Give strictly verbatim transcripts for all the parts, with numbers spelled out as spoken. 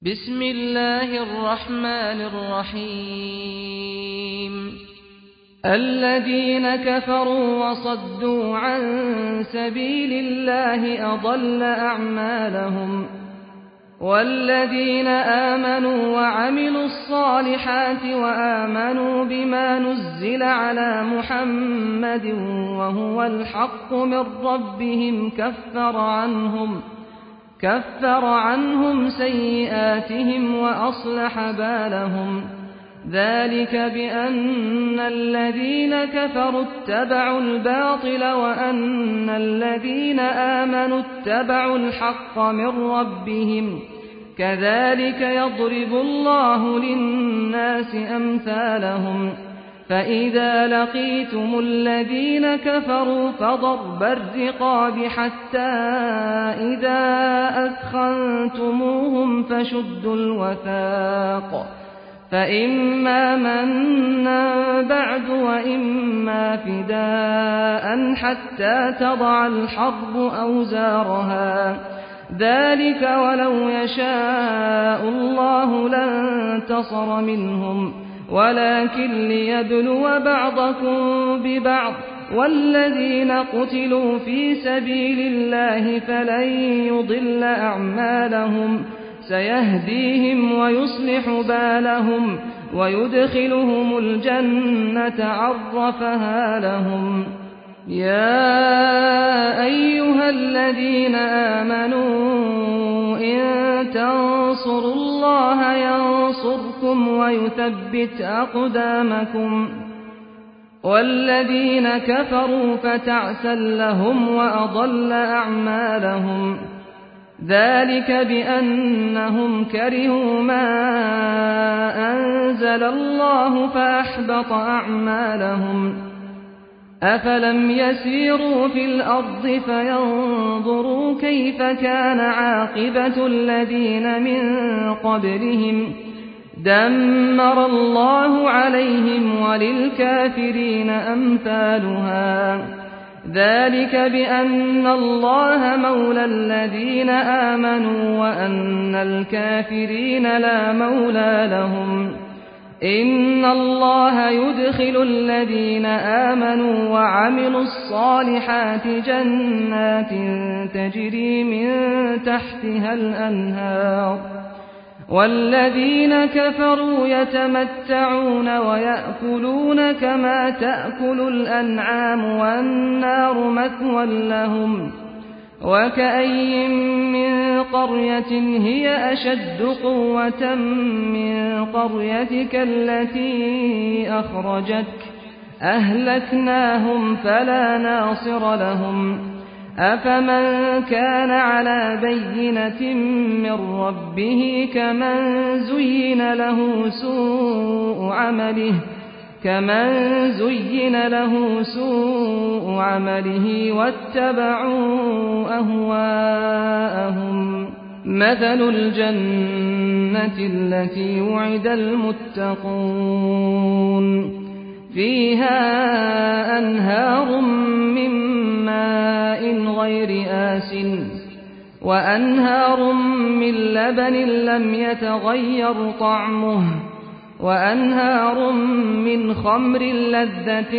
بسم الله الرحمن الرحيم الذين كفروا وصدوا عن سبيل الله أضل أعمالهم والذين آمنوا وعملوا الصالحات وآمنوا بما نزل على محمد وهو الحق من ربهم كفر عنهم كفر عنهم سيئاتهم وأصلح بالهم ذلك بأن الذين كفروا اتبعوا الباطل وأن الذين آمنوا اتبعوا الحق من ربهم كذلك يضرب الله للناس أمثالهم فإذا لقيتم الذين كفروا فضرب الرقاب حتى إذا أثخنتموهم فشدوا الوثاق فإما منا بعد وإما فداء حتى تضع الحرب أوزارها ذلك ولو يشاء الله لانتصر منهم ولكن ليبلو بعضكم ببعض والذين قتلوا في سبيل الله فلن يضل أعمالهم سيهديهم ويصلح بالهم ويدخلهم الجنة عرفها لهم يا أيها الذين آمنوا إن تنصروا الله ينصركم ويثبت أقدامكم والذين كفروا فتعسا لهم وأضل أعمالهم ذلك بأنهم كرهوا ما أنزل الله فأحبط أعمالهم أفلم يسيروا في الأرض فينظروا كيف كان عاقبة الذين من قبلهم دمر الله عليهم وللكافرين أمثالها ذلك بأن الله مولى الذين آمنوا وأن الكافرين لا مولى لهم إن الله يدخل الذين آمنوا وعملوا الصالحات جنات تجري من تحتها الأنهار والذين كفروا يتمتعون ويأكلون كما تأكل الأنعام والنار مثوى لهم وكأي من قرية هي أشد قوة من قريتك التي أخرجتك أهلكناهم فلا ناصر لهم أفمن كان على بينة من ربه كمن زين له سوء عمله كمن زين له سوء عمله واتبعوا أهواءهم مثل الجنة التي وعد المتقون فيها أنهار من ماء غير آسٍ وأنهار من لبن لم يتغير طعمه وأنهار من خمر لذة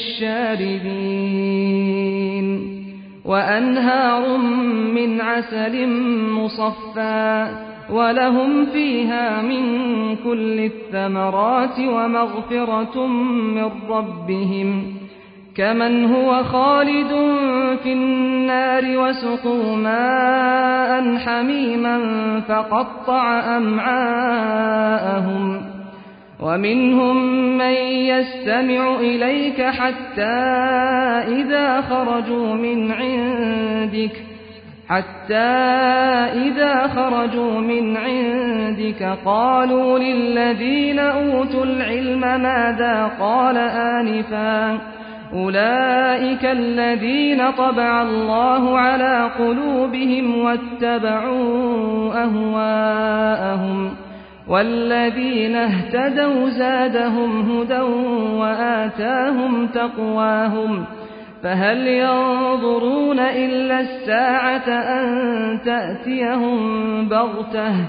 للشاربين وأنهار من عسل مصفى ولهم فيها من كل الثمرات ومغفرة من ربهم كمن هو خالد في النار وسقوا ماء حميما فقطع أمعاءهم ومنهم من يستمع إليك حتى إذا خرجوا من عندك حتى إذا خرجوا من عندك قالوا للذين أوتوا العلم ماذا قال آنفا أولئك الذين طبع الله على قلوبهم واتبعوا أهواءهم والذين اهتدوا زادهم هدى وآتاهم تقواهم فهل ينظرون إلا الساعة أن تأتيهم بغتة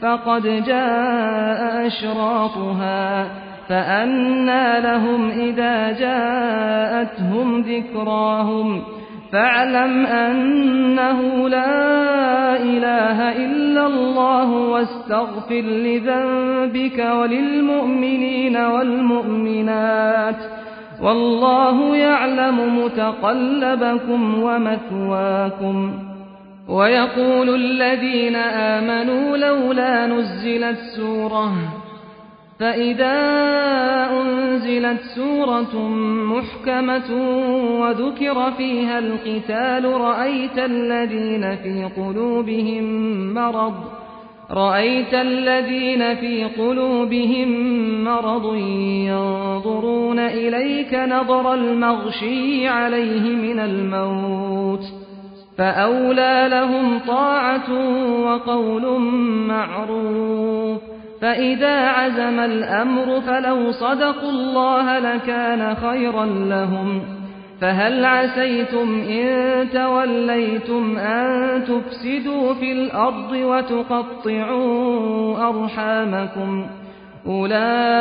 فقد جاء أشراطها فأنى لهم إذا جاءتهم ذكراهم فاعلم أنه لا إله إلا الله واستغفر لذنبك وللمؤمنين والمؤمنات والله يعلم متقلبكم ومثواكم. ويقول الذين آمنوا لولا نزلت سورة فإذا أنزلت سورة محكمة وذكر فيها القتال رأيت الذين في قلوبهم مرض رأيت الذين في قلوبهم مرض ينظرون إليك نظر المغشي عليه من الموت فأولى لهم طاعة وقول معروف. فإذا عزم الأمر فلو صدقوا الله لكان خيرا لهم. فهل عسيتم إن توليتم أن تفسدوا في الأرض وتقطعوا أرحامكم أولئك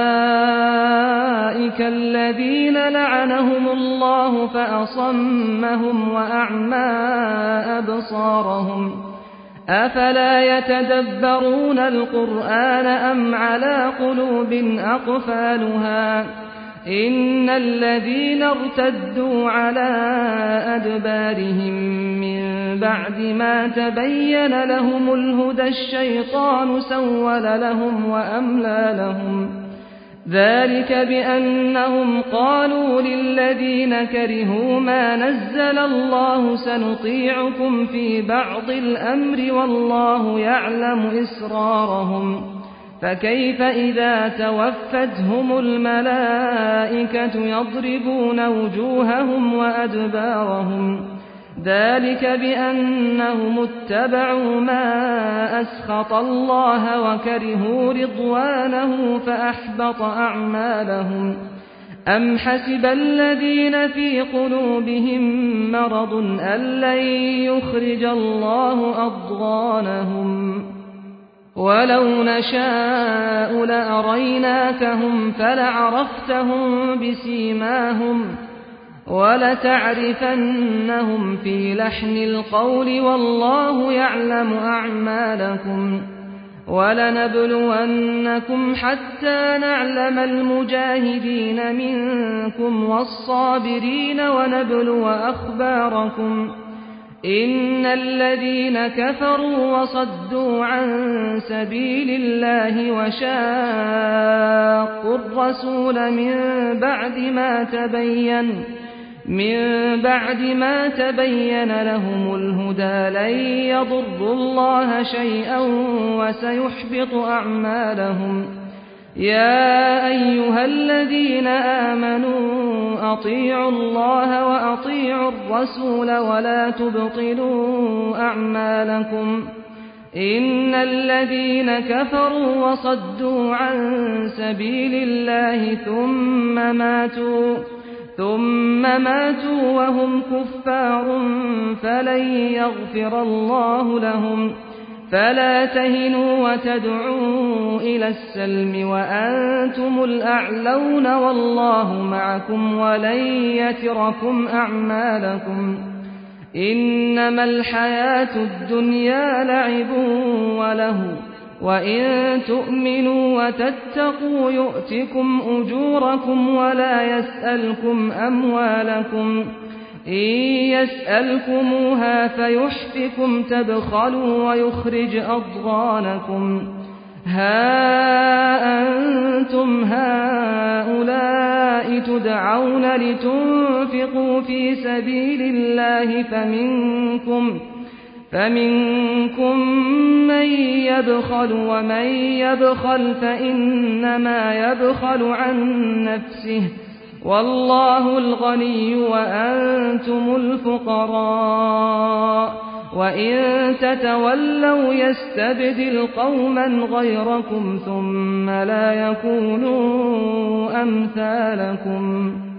الذين لعنهم الله فأصمهم وأعمى أبصارهم أفلا يتدبرون القرآن أم على قلوب أقفالها إن الذين ارتدوا على أدبارهم من بعد ما تبين لهم الهدى الشيطان سول لهم وأملى لهم ذلك بأنهم قالوا للذين كرهوا ما نزل الله سنطيعكم في بعض الأمر والله يعلم إسرارهم فكيف إذا توفتهم الملائكة يضربون وجوههم وأدبارهم ذلك بأنهم اتبعوا ما أسخط الله وكرهوا رضوانه فأحبط أعمالهم أم حسب الذين في قلوبهم مرض أن لن يخرج الله أضغانهم ولو نشاء لأريناكهم فلعرفتهم بسيماهم ولتعرفنهم في لحن القول والله يعلم أعمالكم ولنبلونكم حتى نعلم المجاهدين منكم والصابرين ونبلو أخباركم إن الذين كفروا وصدوا عن سبيل الله وشاقوا الرسول من بعد ما تبين من بعد ما تبين لهم الهدى لن يضروا الله شيئا وسيحبط أعمالهم يا أيها الذين آمنوا أطيعوا الله وأطيعوا الرسول ولا تبطلوا أعمالكم إن الذين كفروا وصدوا عن سبيل الله ثم ماتوا ثم ماتوا وهم كفار فلن يغفر الله لهم فلا تهنوا وتدعوا إلى السلم وأنتم الأعلون والله معكم ولن يتركم أعمالكم إنما الحياة الدنيا لعب وله وإن تؤمنوا وتتقوا يؤتكم أجوركم ولا يسألكم أموالكم إن يسألكموها فيحفكم تبخلوا ويخرج أضغانكم ها أنتم هؤلاء تدعون لتنفقوا في سبيل الله فمنكم فمنكم من يبخل ومن يبخل فإنما يبخل عن نفسه والله الغني وأنتم الفقراء وإن تتولوا يستبدل قوما غيركم ثم لا يكونوا أمثالكم